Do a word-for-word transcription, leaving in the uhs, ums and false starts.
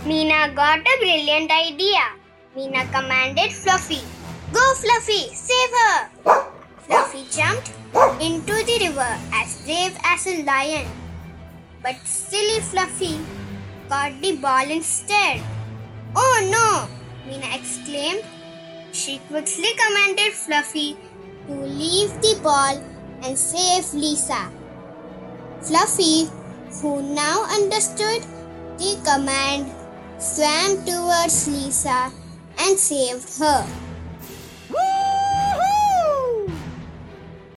Meena got a brilliant idea. Meena commanded Fluffy, "Go Fluffy, save her!" Fluffy jumped into the river as brave as a lion. But silly Fluffy caught the ball instead. "Oh no!" Meena exclaimed. She quickly commanded Fluffy to leave the ball and save Lisa. Fluffy, who now understood the command, swam towards Lisa and saved her.